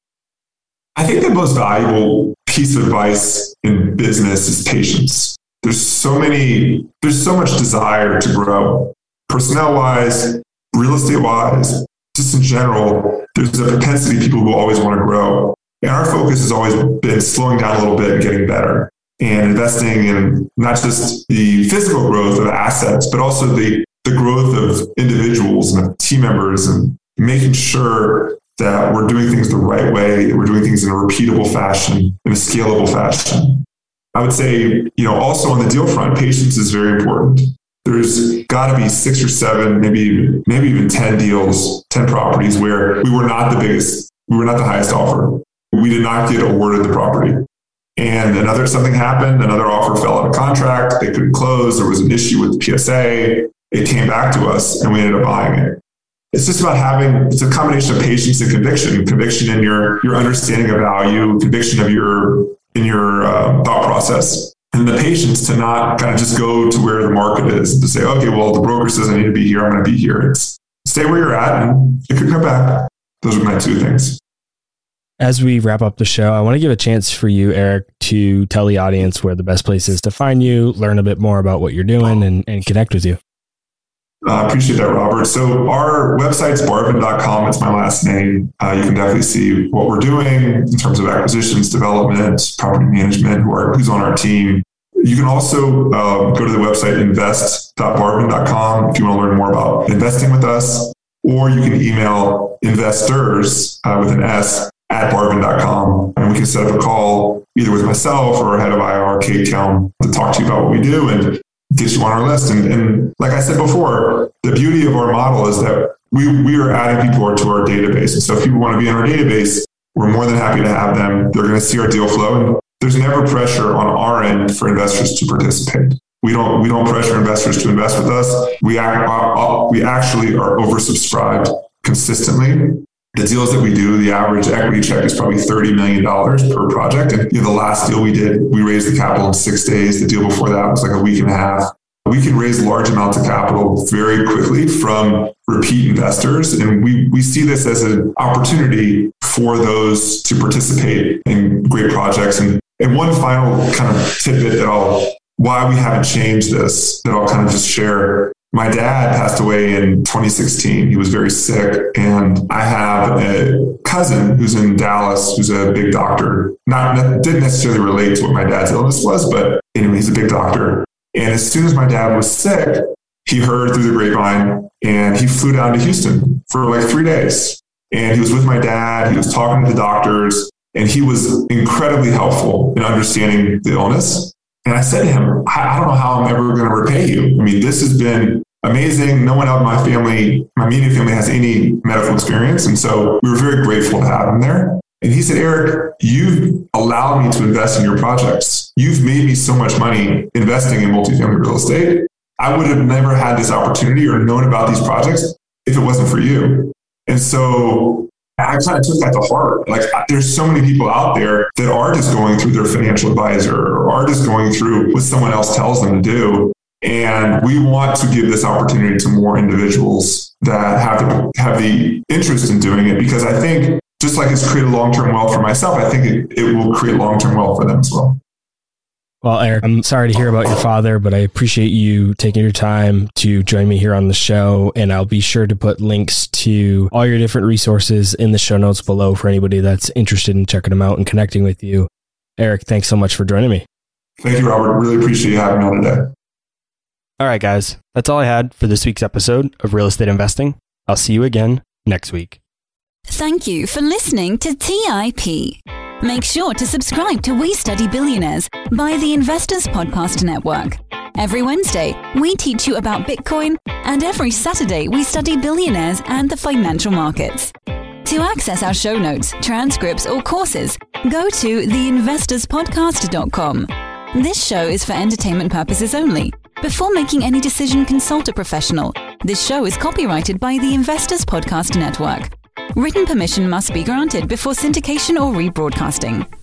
I think the most valuable piece of advice in business is patience. There's so many, there's so much desire to grow. Personnel wise, real estate wise, just in general, there's a propensity people who always want to grow. And our focus has always been slowing down a little bit and getting better and investing in not just the physical growth of assets, but also the, the growth of individuals and of team members, and making sure that we're doing things the right way, that we're doing things in a repeatable fashion, in a scalable fashion. I would say, you know, also on the deal front, patience is very important. There's got to be six or seven, maybe maybe even ten deals, ten properties where we were not the biggest, we were not the highest offer. We did not get awarded the property. And another, something happened, another offer fell out of contract, they couldn't close, there was an issue with the P S A, it came back to us and we ended up buying it. It's just about having, it's a combination of patience and conviction, conviction in your, your understanding of value, conviction of your, in your uh, thought process, and the patience to not kind of just go to where the market is, to say, okay, well, the broker says I need to be here, I'm going to be here. It's stay where you're at and it could come back. Those are my two things. As we wrap up the show, I want to give a chance for you, Eric, to tell the audience where the best place is to find you, learn a bit more about what you're doing, and, and connect with you. I uh, appreciate that, Robert. So our website's barvin dot com. It's my last name. Uh, you can definitely see what we're doing in terms of acquisitions, development, property management, who are, who's on our team. You can also uh, go to the website invest dot barvin dot com if you want to learn more about investing with us, or you can email investors uh, with an S at barvin dot com, and we can set up a call either with myself or our head of I R, Kate Kelm, to talk to you about what we do and get you on our list. And, and like I said before, the beauty of our model is that we, we are adding people to our database. And so if people want to be in our database, we're more than happy to have them. They're going to see our deal flow. And there's never pressure on our end for investors to participate. We don't, we don't pressure investors to invest with us. We, act, we actually are oversubscribed consistently. The deals that we do, the average equity check is probably thirty million dollars per project. And you know, the last deal we did, we raised the capital in six days. The deal before that was like a week and a half. We can raise large amounts of capital very quickly from repeat investors. And we, we see this as an opportunity for those to participate in great projects. And, and one final kind of tidbit that I'll, why we haven't changed this, that I'll kind of just share. My dad passed away in twenty sixteen. He was very sick. And I have a cousin who's in Dallas, who's a big doctor. Not didn't necessarily relate to what my dad's illness was, but anyway, he's a big doctor. And as soon as my dad was sick, he heard through the grapevine and he flew down to Houston for like three days. And he was with my dad. He was talking to the doctors, and he was incredibly helpful in understanding the illness. And I said to him, I don't know how I'm ever going to repay you. I mean, this has been amazing. No one else in my family, my immediate family, has any medical experience. And so we were very grateful to have him there. And he said, Eric, you've allowed me to invest in your projects. You've made me so much money investing in multifamily real estate. I would have never had this opportunity or known about these projects if it wasn't for you. And so I kind of took that to heart. Like, there's so many people out there that are just going through their financial advisor or are just going through what someone else tells them to do. And we want to give this opportunity to more individuals that have the, have the interest in doing it, because I think just like it's created long-term wealth for myself, I think it, it will create long-term wealth for them as well. Well, Eric, I'm sorry to hear about your father, but I appreciate you taking your time to join me here on the show. And I'll be sure to put links to all your different resources in the show notes below for anybody that's interested in checking them out and connecting with you. Eric, thanks so much for joining me. Thank you, Robert. Really appreciate you having me on today. All right, guys, that's all I had for this week's episode of Real Estate Investing. I'll see you again next week. Thank you for listening to T I P. Make sure to subscribe to We Study Billionaires by the Investors Podcast Network. Every Wednesday, we teach you about Bitcoin, and every Saturday, we study billionaires and the financial markets. To access our show notes, transcripts, or courses, go to the investors podcast dot com. This show is for entertainment purposes only. Before making any decision, consult a professional. This show is copyrighted by the Investors Podcast Network. Written permission must be granted before syndication or rebroadcasting.